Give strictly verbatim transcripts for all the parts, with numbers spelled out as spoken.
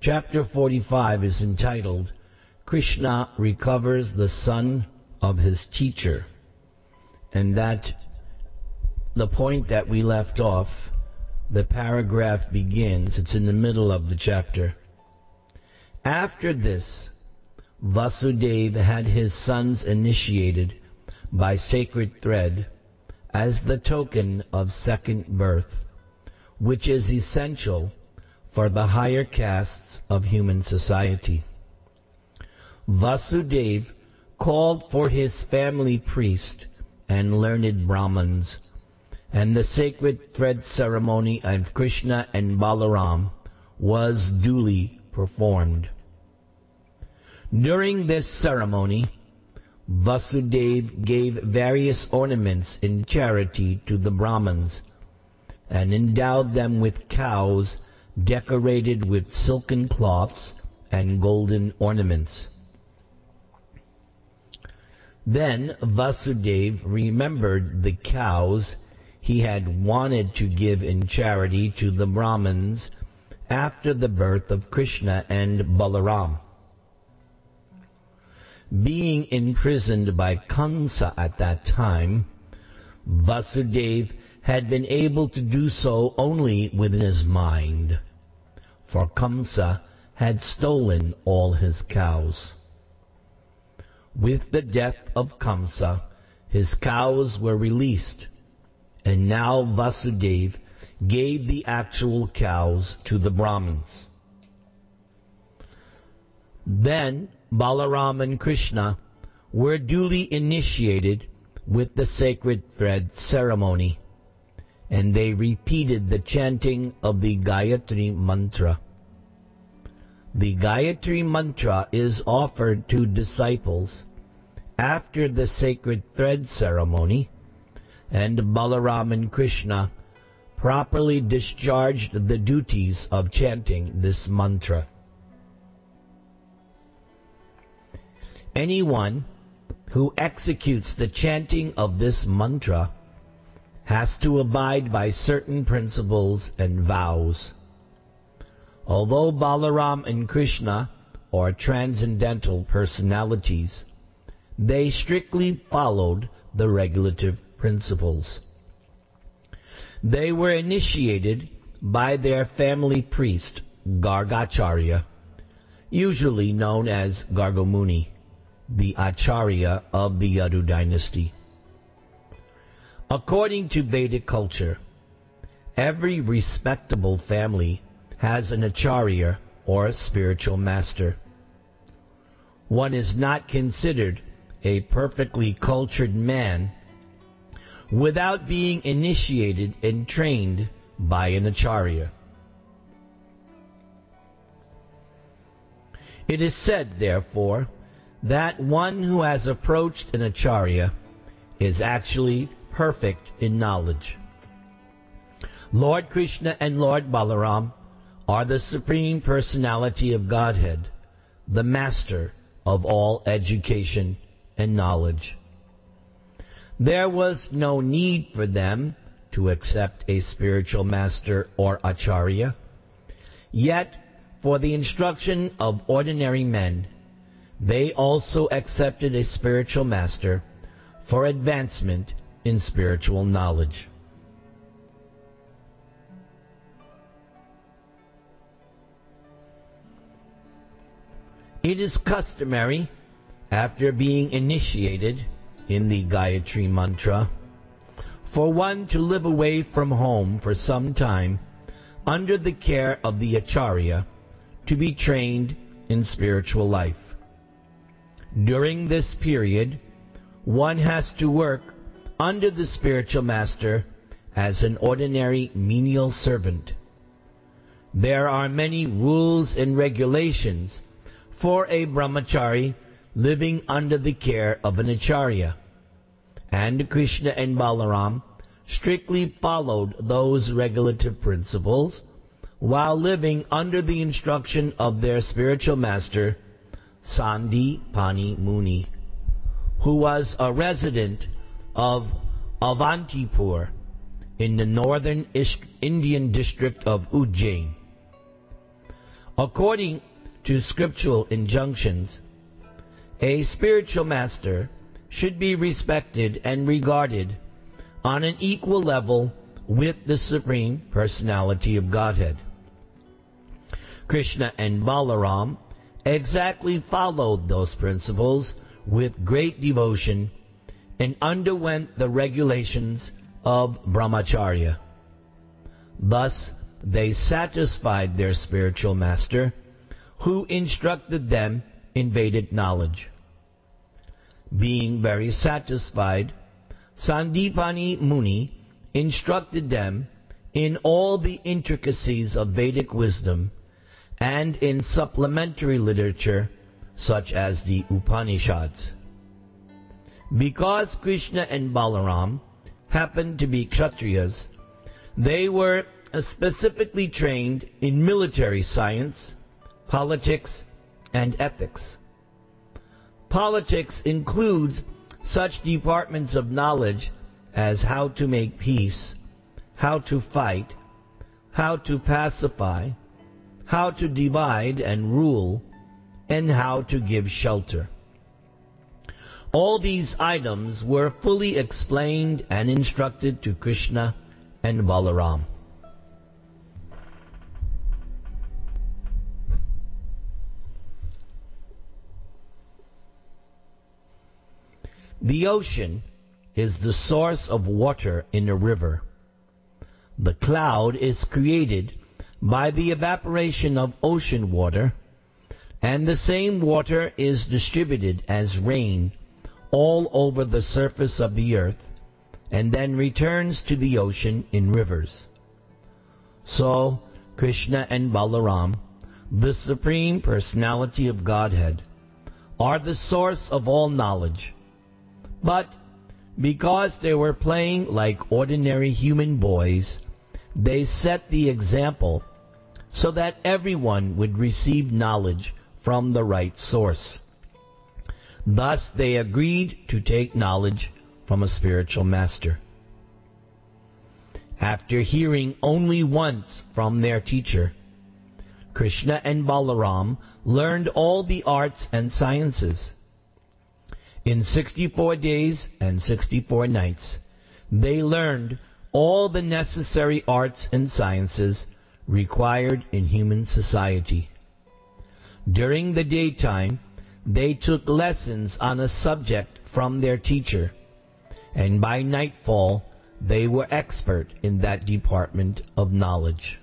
Chapter forty-five is entitled, Krishna Recovers the Son of His Teacher. And that, the point that we left off, the paragraph begins, it's in the middle of the chapter. After this, Vasudeva had his sons initiated by sacred thread as the token of second birth, which is essential for the higher castes of human society. Vasudeva called for his family priest and learned Brahmins, and the sacred thread ceremony of Krishna and Balaram was duly performed. During this ceremony, Vasudeva gave various ornaments in charity to the Brahmins and endowed them with cows decorated with silken cloths and golden ornaments. Then Vasudeva remembered the cows he had wanted to give in charity to the Brahmins after the birth of Krishna and Balaram. Being imprisoned by Kamsa at that time, Vasudeva had been able to do so only within his mind, for Kamsa had stolen all his cows. With the death of Kamsa, his cows were released, and now Vasudeva gave the actual cows to the Brahmins. Then Balaram and Krishna were duly initiated with the sacred thread ceremony, and they repeated the chanting of the Gayatri Mantra. The Gayatri Mantra is offered to disciples after the sacred thread ceremony, and Balaram and Krishna properly discharged the duties of chanting this mantra. Anyone who executes the chanting of this mantra has to abide by certain principles and vows. Although Balaram and Krishna are transcendental personalities, they strictly followed the regulative principles. They were initiated by their family priest, Gargacharya, usually known as Gargamuni, the Acharya of the Yadu dynasty. According to Vedic culture, every respectable family has an Acharya or spiritual master. One is not considered a perfectly cultured man without being initiated and trained by an Acharya. It is said, therefore, that one who has approached an Acharya is actually perfect in knowledge. Lord Krishna and Lord Balaram are the Supreme Personality of Godhead, the master of all education and knowledge. There was no need for them to accept a spiritual master or Acharya, yet for the instruction of ordinary men, they also accepted a spiritual master for advancement in spiritual knowledge. It is customary, after being initiated in the Gayatri Mantra, for one to live away from home for some time under the care of the Acharya to be trained in spiritual life. During this period, one has to work under the spiritual master as an ordinary menial servant. There are many rules and regulations for a brahmachari living under the care of an Acharya, and Krishna and Balaram strictly followed those regulative principles while living under the instruction of their spiritual master, Sandipani Muni, who was a resident of Avantipur in the northern Indian district of Ujjain. According to scriptural injunctions, a spiritual master should be respected and regarded on an equal level with the Supreme Personality of Godhead. Krishna and Balaram exactly followed those principles with great devotion and underwent the regulations of brahmacharya. Thus, they satisfied their spiritual master, who instructed them in Vedic knowledge. Being very satisfied, Sandipani Muni instructed them in all the intricacies of Vedic wisdom and in supplementary literature such as the Upanishads. Because Krishna and Balaram happened to be Kshatriyas, they were specifically trained in military science, politics, and ethics. Politics includes such departments of knowledge as how to make peace, how to fight, how to pacify, how to divide and rule, and how to give shelter. All these items were fully explained and instructed to Krishna and Balaram. The ocean is the source of water in a river. The cloud is created by the evaporation of ocean water, and the same water is distributed as rain all over the surface of the earth, and then returns to the ocean in rivers. So, Krishna and Balaram, the Supreme Personality of Godhead, are the source of all knowledge. But because they were playing like ordinary human boys, they set the example so that everyone would receive knowledge from the right source. Thus they agreed to take knowledge from a spiritual master. After hearing only once from their teacher, Krishna and Balaram learned all the arts and sciences. In sixty-four days and sixty-four nights, they learned all the necessary arts and sciences required in human society. During the daytime, they took lessons on a subject from their teacher, and by nightfall, they were expert in that department of knowledge.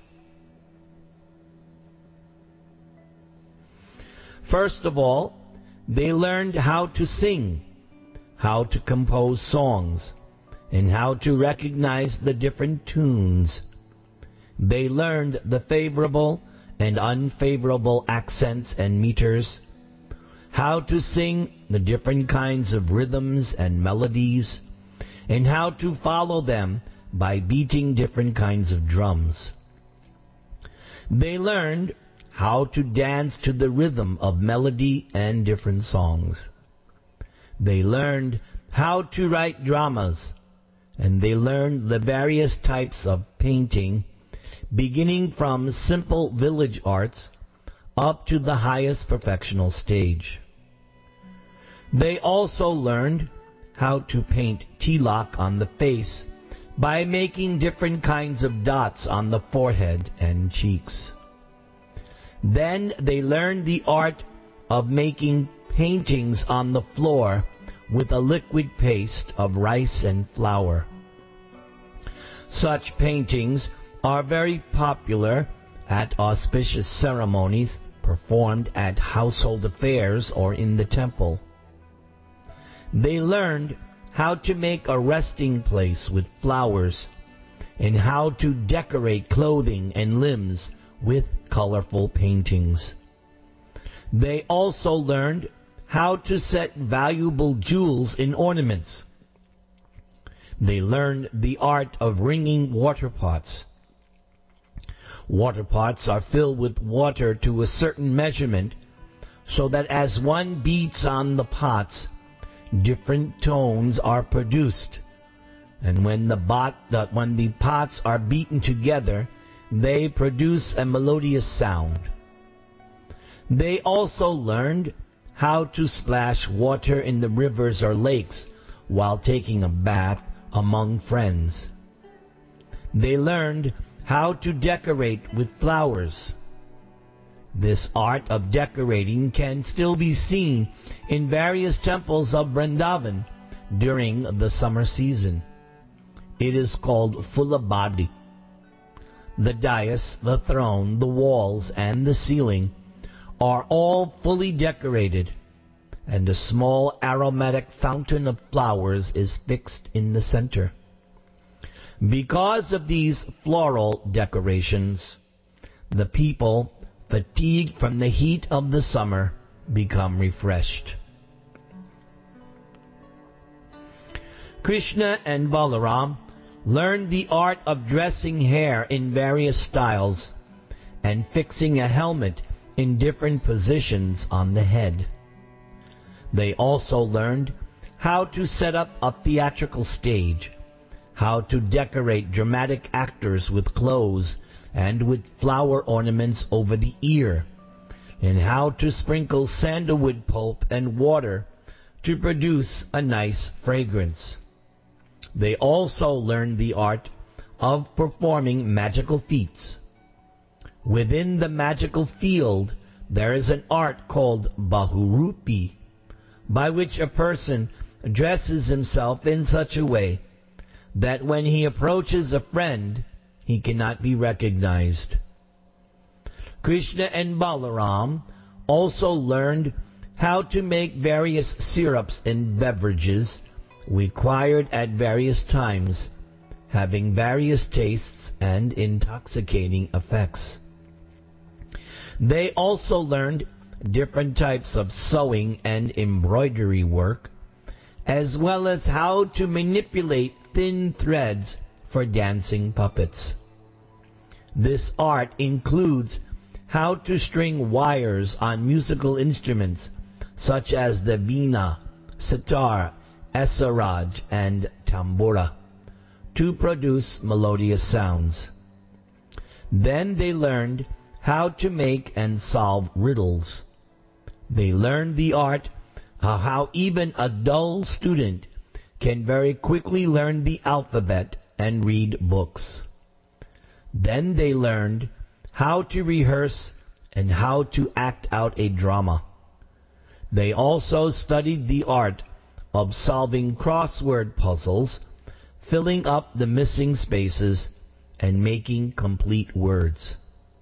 First of all, they learned how to sing, how to compose songs, and how to recognize the different tunes. They learned the favorable and unfavorable accents and meters, how to sing the different kinds of rhythms and melodies, and how to follow them by beating different kinds of drums. They learned how to dance to the rhythm of melody and different songs. They learned how to write dramas, and they learned the various types of painting, beginning from simple village arts up to the highest perfectional stage. They also learned how to paint tilak on the face by making different kinds of dots on the forehead and cheeks. Then they learned the art of making paintings on the floor with a liquid paste of rice and flour. Such paintings are very popular at auspicious ceremonies performed at household affairs or in the temple. They learned how to make a resting place with flowers and how to decorate clothing and limbs with colorful paintings. They also learned how to set valuable jewels in ornaments. They learned the art of wringing water pots. Water pots are filled with water to a certain measurement, so that as one beats on the pots, different tones are produced. And when the, bot, uh, when the pots are beaten together, they produce a melodious sound. They also learned how to splash water in the rivers or lakes while taking a bath among friends. They learned how to decorate with flowers. This art of decorating can still be seen in various temples of Vrindavan during the summer season. It is called Fulabadi. The dais, the throne, the walls, and the ceiling are all fully decorated, and a small aromatic fountain of flowers is fixed in the center. Because of these floral decorations, the people, fatigued from the heat of the summer, become refreshed. Krishna and Balaram learned the art of dressing hair in various styles and fixing a helmet in different positions on the head. They also learned how to set up a theatrical stage, how to decorate dramatic actors with clothes and with flower ornaments over the ear, and how to sprinkle sandalwood pulp and water to produce a nice fragrance. They also learned the art of performing magical feats. Within the magical field, there is an art called Bahurupi, by which a person dresses himself in such a way that when he approaches a friend, he cannot be recognized. Krishna and Balaram also learned how to make various syrups and beverages required at various times, having various tastes and intoxicating effects. They also learned different types of sewing and embroidery work, as well as how to manipulate thin threads for dancing puppets. This art includes how to string wires on musical instruments such as the veena, sitar, esaraj, and tambura to produce melodious sounds. Then they learned how to make and solve riddles. They learned the art of how even a dull student can very quickly learn the alphabet and read books. Then they learned how to rehearse and how to act out a drama. They also studied the art of solving crossword puzzles, filling up the missing spaces, and making complete words.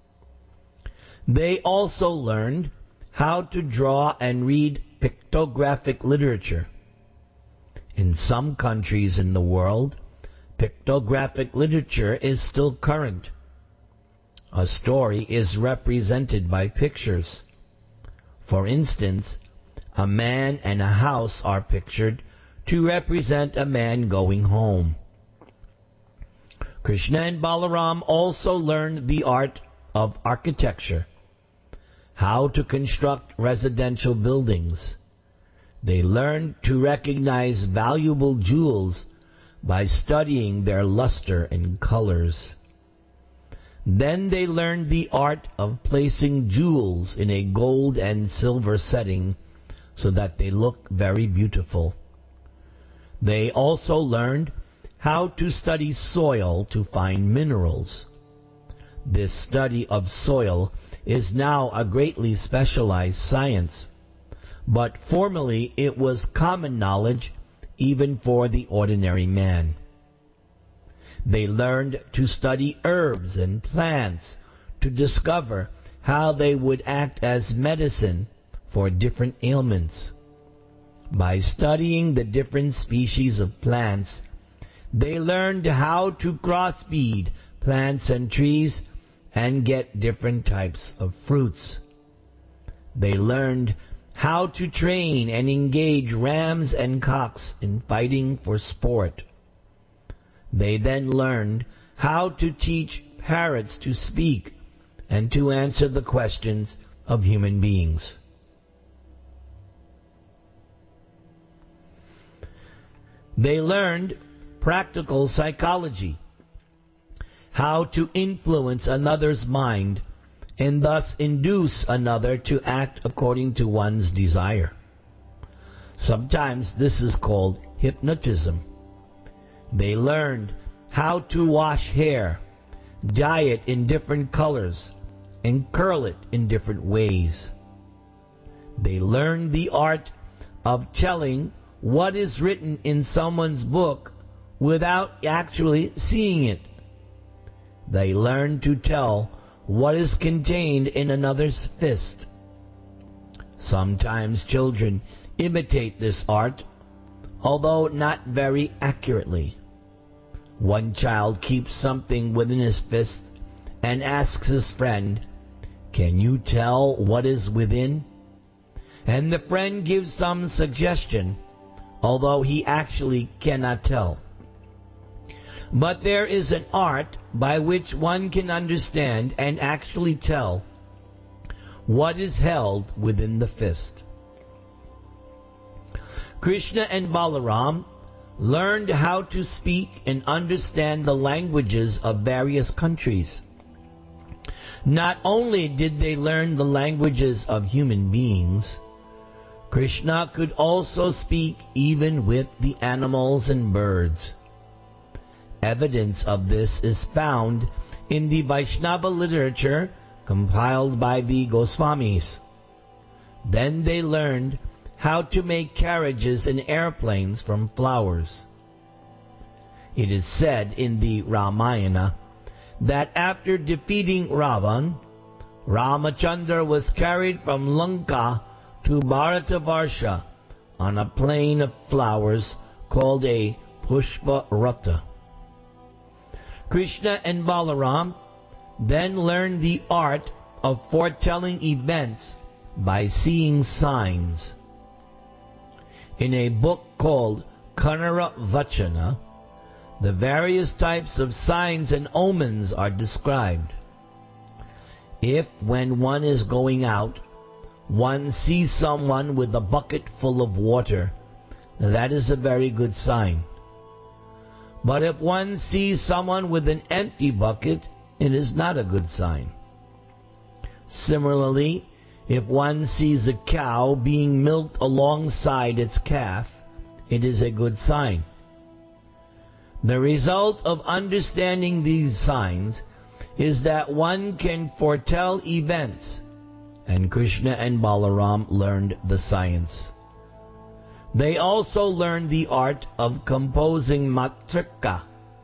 They also learned how to draw and read pictographic literature. In some countries in the world, pictographic literature is still current. A story is represented by pictures. For instance, a man and a house are pictured to represent a man going home. Krishna and Balaram also learned the art of architecture, how to construct residential buildings. They learned to recognize valuable jewels by studying their luster and colors. Then they learned the art of placing jewels in a gold and silver setting so that they look very beautiful. They also learned how to study soil to find minerals. This study of soil is now a greatly specialized science, but formerly it was common knowledge even for the ordinary man. They learned to study herbs and plants to discover how they would act as medicine for different ailments. By studying the different species of plants, they learned how to crossbreed plants and trees and get different types of fruits. They learned how to train and engage rams and cocks in fighting for sport. They then learned how to teach parrots to speak and to answer the questions of human beings. They learned practical psychology, how to influence another's mind and thus induce another to act according to one's desire. Sometimes this is called hypnotism. They learned how to wash hair, dye it in different colors, and curl it in different ways. They learned the art of telling what is written in someone's book without actually seeing it. They learned to tell what is contained in another's fist. Sometimes children imitate this art, although not very accurately. One child keeps something within his fist and asks his friend, "Can you tell what is within?" And the friend gives some suggestion, although he actually cannot tell. But there is an art by which one can understand and actually tell what is held within the fist. Krishna and Balaram learned how to speak and understand the languages of various countries. Not only did they learn the languages of human beings, Krishna could also speak even with the animals and birds. Evidence of this is found in the Vaishnava literature compiled by the Goswamis. Then they learned how to make carriages and airplanes from flowers. It is said in the Ramayana that after defeating Ravan, Ramachandra was carried from Lanka to Bharatavarsha on a plain of flowers called a Pushpa Ratha. Krishna and Balaram then learned the art of foretelling events by seeing signs. In a book called Kanara Vachana, the various types of signs and omens are described. If, when one is going out, one sees someone with a bucket full of water, that is a very good sign. But if one sees someone with an empty bucket, it is not a good sign. Similarly, if one sees a cow being milked alongside its calf, it is a good sign. The result of understanding these signs is that one can foretell events, and Krishna and Balaram learned the science. They also learned the art of composing matrika.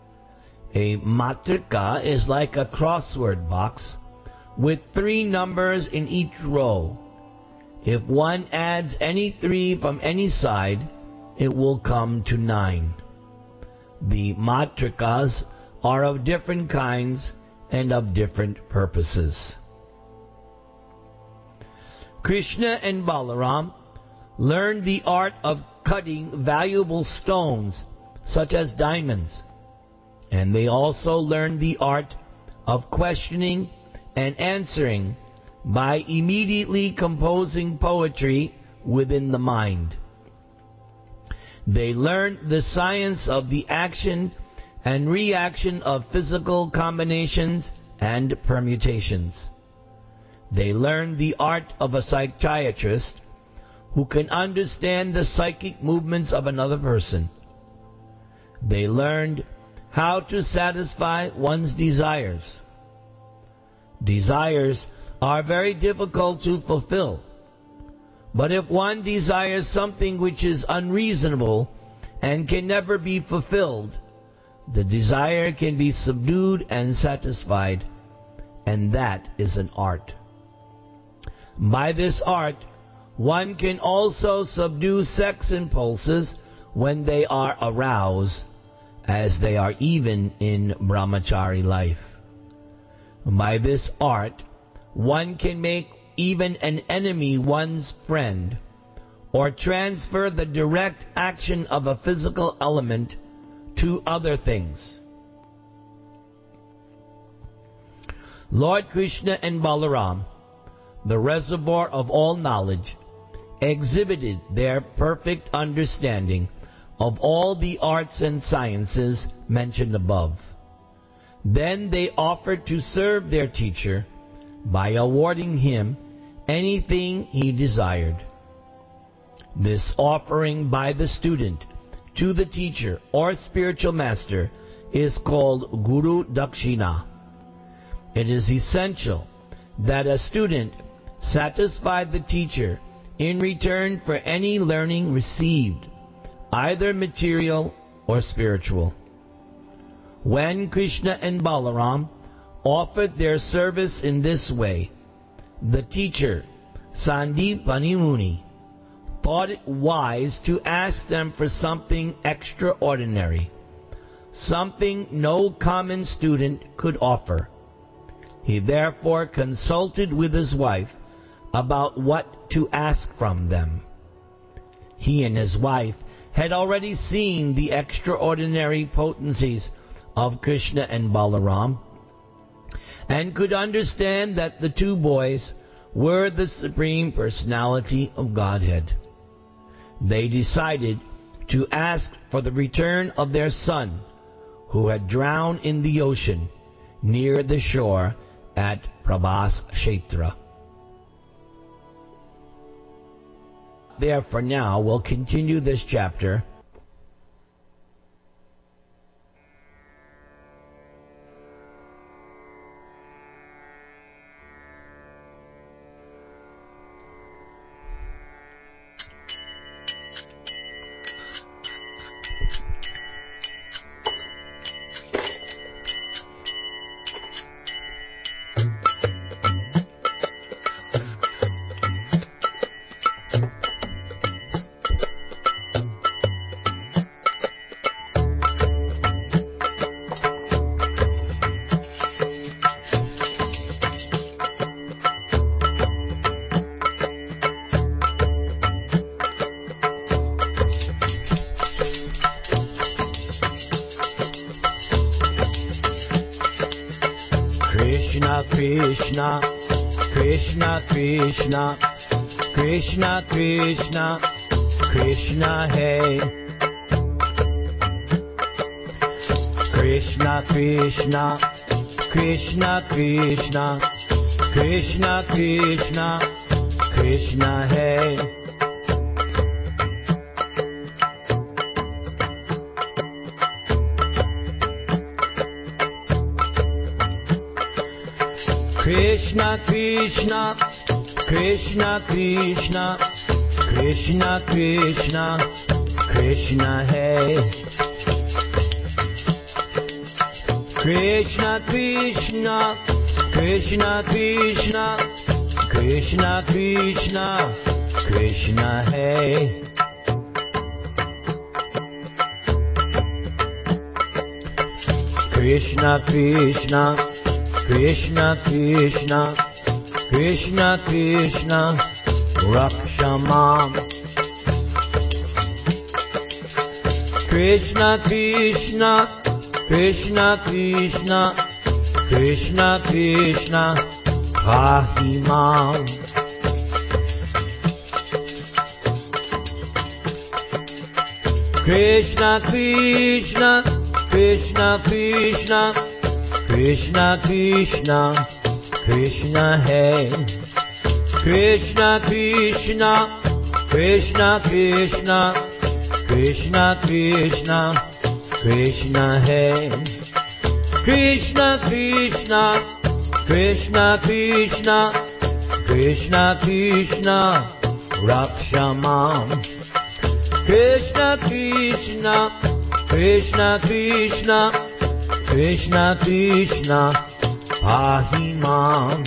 A matrika is like a crossword box with three numbers in each row. If one adds any three from any side, it will come to nine. The matrikas are of different kinds and of different purposes. Krishna and Balaram learned the art of cutting valuable stones such as diamonds, and they also learned the art of questioning and answering by immediately composing poetry within the mind. They learned the science of the action and reaction of physical combinations and permutations. They learned the art of a psychiatrist who can understand the psychic movements of another person. They learned how to satisfy one's desires. Desires are very difficult to fulfill. But if one desires something which is unreasonable and can never be fulfilled, the desire can be subdued and satisfied, and that is an art. By this art, one can also subdue sex impulses when they are aroused, as they are even in brahmachari life. By this art, one can make even an enemy one's friend, or transfer the direct action of a physical element to other things. Lord Krishna and Balaram, the reservoir of all knowledge, exhibited their perfect understanding of all the arts and sciences mentioned above. Then they offered to serve their teacher by awarding him anything he desired. This offering by the student to the teacher or spiritual master is called Guru Dakshina. It is essential that a student satisfy the teacher in return for any learning received, either material or spiritual. When Krishna and Balaram offered their service in this way, the teacher, Sandipani Muni, thought it wise to ask them for something extraordinary, something no common student could offer. He therefore consulted with his wife about what to ask from them. He and his wife had already seen the extraordinary potencies of Krishna and Balaram, and could understand that the two boys were the Supreme Personality of Godhead. They decided to ask for the return of their son, who had drowned in the ocean near the shore at Prabhas Kshetra. Therefore now we'll continue this chapter. Krishna, Krishna, Krishna, Krishna, Krishna, Krishna, Hey. Krishna, Krishna, Krishna, Krishna, Krishna, Krishna, Krishna, Hey. Krishna, Krishna, Krishna, Krishna, Krishna, Krishna, Krishna, Hey. Krishna, Krishna, Krishna, Krishna, Krishna, Krishna, Krishna, Hey. Krishna, Krishna, Krishna, Krishna, Krishna, Krishna, Rakshamam. Krishna, Krishna, Krishna, Krishna, Krishna, Krishna, Rahimam. Krishna, Krishna, Krishna, Krishna, Krishna, Krishna, Krishna, Hey. Krishna, Krishna, Krishna, Krishna, Krishna, Krishna, Krishna, Hey. Krishna, Krishna, Krishna, Krishna, Krishna, Krishna, Rakshamam. Krishna, Krishna, Krishna, Krishna, Krishna, Krishna, Pahimam.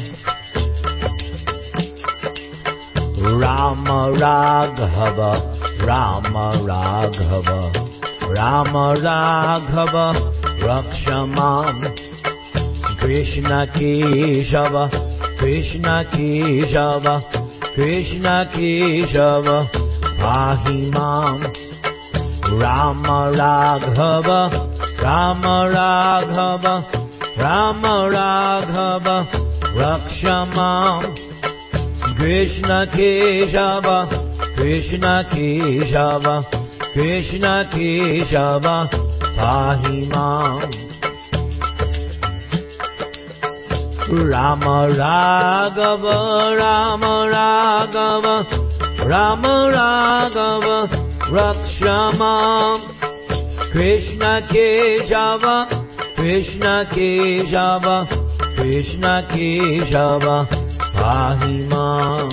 Rama Raghava, Rama Raghava, Rama Raghava, Rakshamam. Krishna Keshava, Krishna Keshava, Krishna Keshava, Pahimam. Rama Raghava, Rama Raghava, Rama Raghava, Rakshamam. Krishna Keshava, Krishna Keshava, Krishna Keshava, Pahimam. Rama Raghava, Rama Raghava, Rama Raghava, Rakshama. Krishna Keshava, Krishna Keshava, Krishna Keshava, Pahima.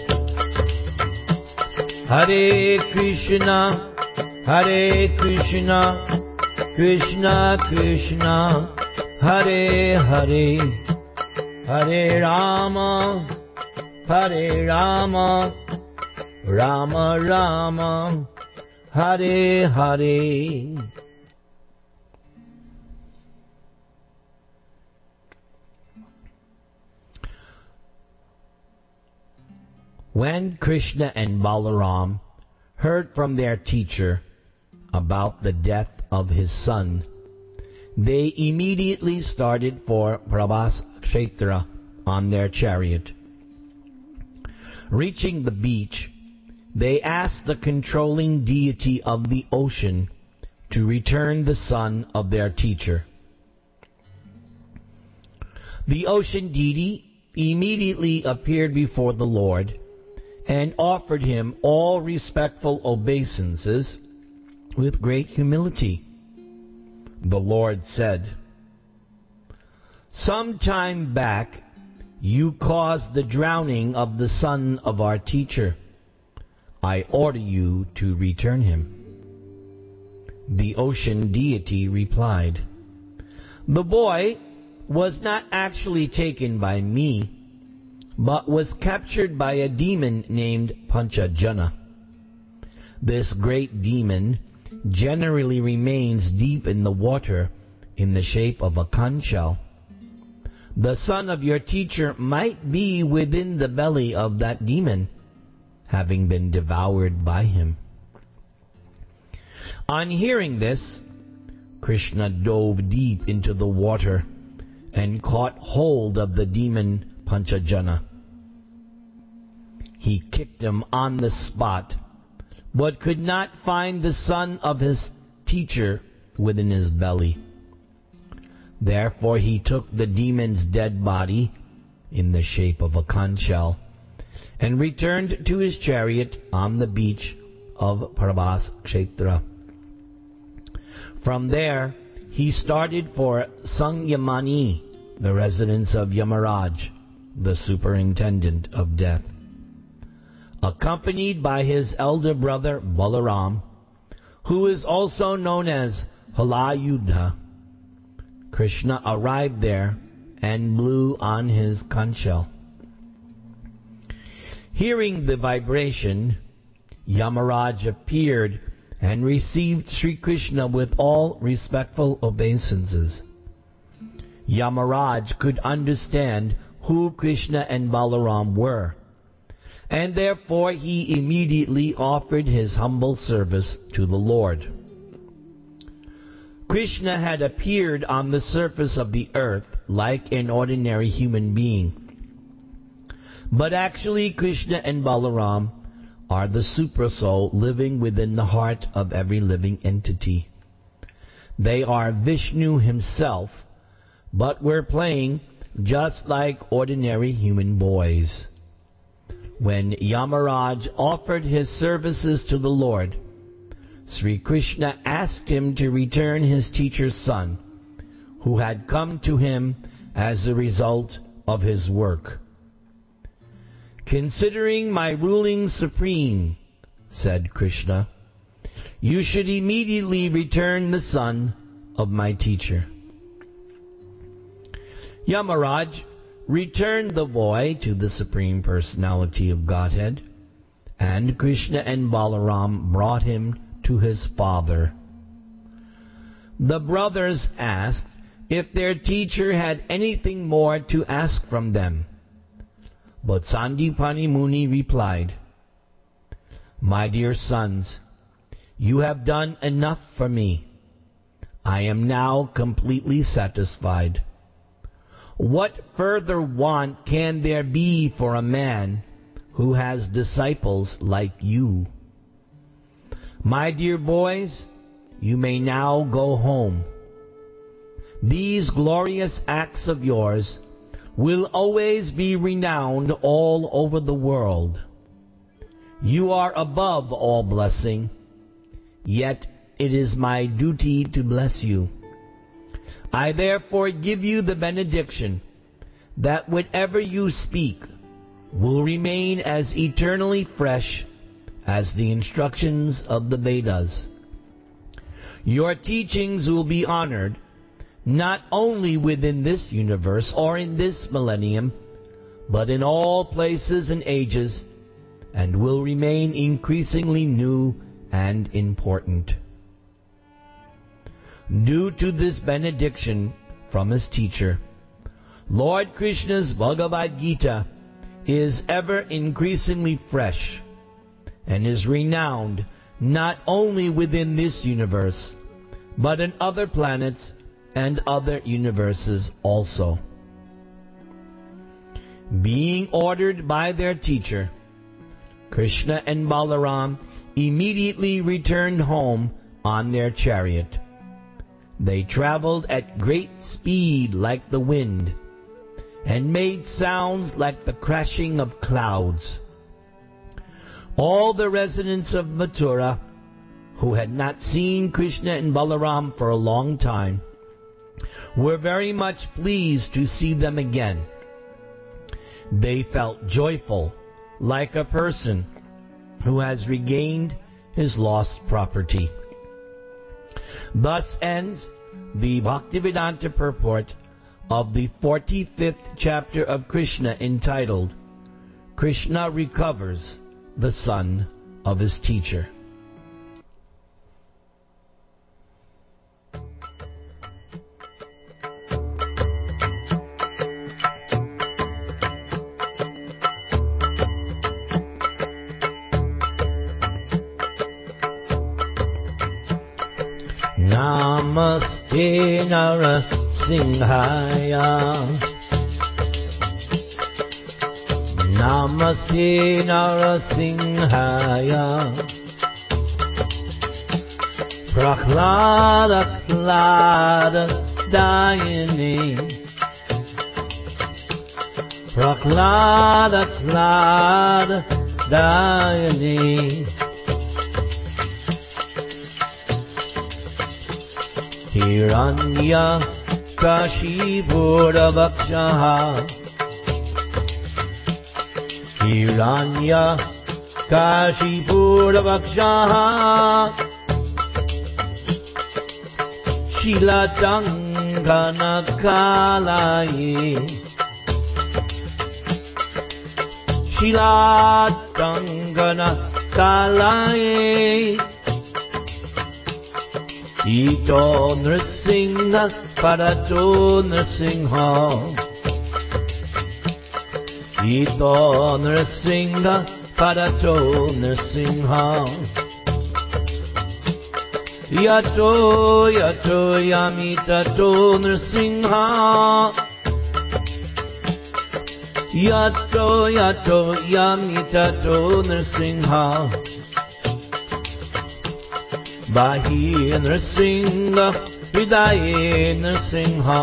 Hare Krishna, Hare Krishna, Krishna Krishna, Hare Hare, Hare Rama, Hare Rama, Rama Rama, Hare Hare. When Krishna and Balaram heard from their teacher about the death of his son, they immediately started for Prabhas Kshetra on their chariot. Reaching the beach, they asked the controlling deity of the ocean to return the son of their teacher. The ocean deity immediately appeared before the Lord and offered him all respectful obeisances with great humility. The Lord said, "Some time back you caused the drowning of the son of our teacher. I order you to return him." The ocean deity replied, "The boy was not actually taken by me, but was captured by a demon named Panchajana. This great demon generally remains deep in the water in the shape of a conch shell. The son of your teacher might be within the belly of that demon, having been devoured by him." On hearing this, Krishna dove deep into the water and caught hold of the demon Panchajana. He kicked him on the spot, but could not find the son of his teacher within his belly. Therefore he took the demon's dead body in the shape of a conch shell and returned to his chariot on the beach of Prabhas Kshetra. From there he started for Sangyamani, the residence of Yamaraj, the superintendent of death. Accompanied by his elder brother Balaram, who is also known as Halayudha, Krishna arrived there and blew on his conch shell. Hearing the vibration, Yamaraj appeared and received Sri Krishna with all respectful obeisances. Yamaraj could understand who Krishna and Balaram were, and therefore he immediately offered his humble service to the Lord. Krishna had appeared on the surface of the earth like an ordinary human being, but actually Krishna and Balaram are the Supersoul living within the heart of every living entity. They are Vishnu himself, but were playing just like ordinary human boys. When Yamaraj offered his services to the Lord, Sri Krishna asked him to return his teacher's son, who had come to him as a result of his work. "Considering my ruling supreme," said Krishna, "you should immediately return the son of my teacher." Yamaraj returned the boy to the Supreme Personality of Godhead, and Krishna and Balaram brought him to his father. The brothers asked if their teacher had anything more to ask from them, but Sandipani Muni replied, "My dear sons, you have done enough for me. I am now completely satisfied. What further want can there be for a man who has disciples like you? My dear boys, you may now go home. These glorious acts of yours will always be renowned all over the world. You are above all blessing, yet it is my duty to bless you. I therefore give you the benediction that whatever you speak will remain as eternally fresh as the instructions of the Vedas. Your teachings will be honored not only within this universe or in this millennium, but in all places and ages, and will remain increasingly new and important. Due to this benediction from his teacher, Lord Krishna's Bhagavad Gita is ever increasingly fresh and is renowned not only within this universe, but in other planets and other universes also. Being ordered by their teacher, Krishna and Balaram immediately returned home on their chariot. They traveled at great speed like the wind, and made sounds like the crashing of clouds. All the residents of Mathura, who had not seen Krishna and Balaram for a long time, were very much pleased to see them again. They felt joyful, like a person who has regained his lost property. Thus ends the Bhaktivedanta purport of the forty-fifth chapter of Krishna, entitled Krishna Recovers the Son of His Teacher. Namaste Narasimhaya. Namaste Narasimhaya. Prahlada Klada Dayani. Prahlada Klada Dayani. Hiranya Kashipura Bhakshaha. Hiranya Kashipura Bhakshaha. Shilatangana Kalaye. Shilatangana Kalaye. Ito Nrsimha Parato Nrsimha. Ito Nrsimha Parato Nrsimha. Yato Yato Yamitato Nrsimha. Yato Yato Yamitato Nrsimha. Bahi Nrsimha, Hridaye Nrsimha.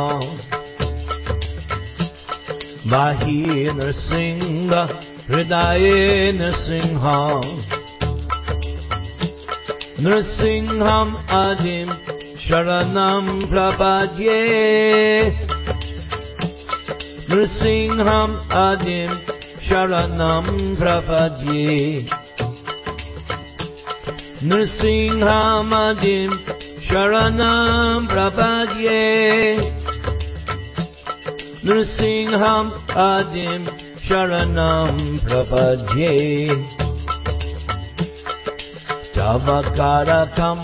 Bahi Nrsimha, Hridaye Nrsimha. Nrsimham Adim Sharanam Prapadye. Nrsimham Adim Sharanam Prapadye. Nrsimham Adim Sharanam Prapadye. Nrsimham Adim Sharanam Prapadye. Tavakara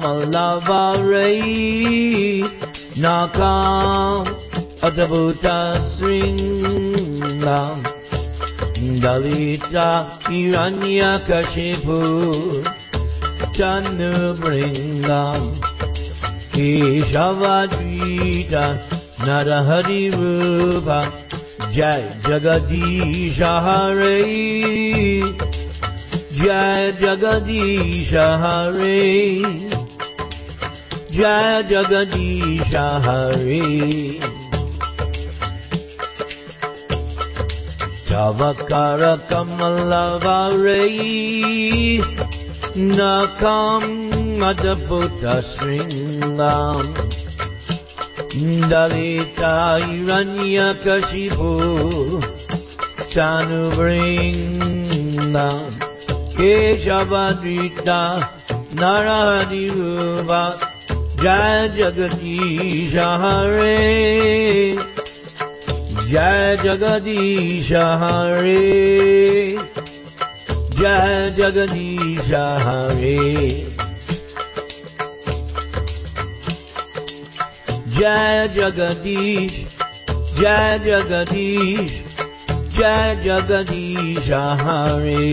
Kamalavare Nakam Adabhuta Sringam Dalita Hiranya Kashipu Chanu Bringam Keshavadrita Narahari Rupa Jai Jagadisha Hare. Jai Jagadisha Hare. Jai Jagadisha Hare. Tavakara Kamalavare Nakam Madabhuta Sringam Dalita Hiranyakashipu Tanuvringam Keshavadrita Narahadiruva Jai Jagadisha Hare Jai Jagadisha Hare Jai Jagadisha Hare Jai Jagadish Jai Jagadish Jai Jagadisha Hare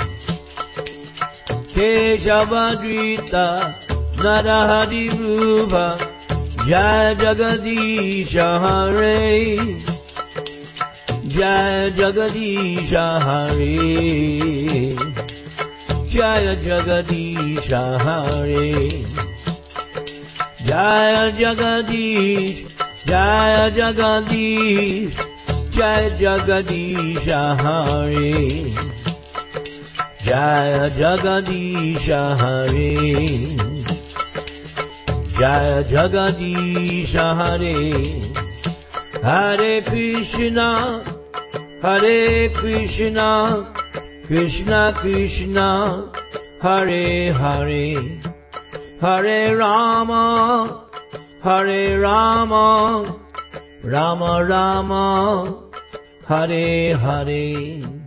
Keshavadrita Narahadiruva Jai Jagadisha Hare Jai Jagadisha Hare Jai Jagadisha Hare Jai Jagadish Jai Jagadish Jai Jagadisha Hare Jai Jagadisha Hare Jai Jagadisha Hare Hare Krishna Hare Krishna Krishna Krishna Hare Hare Hare Rama Hare Rama Rama Rama Hare Hare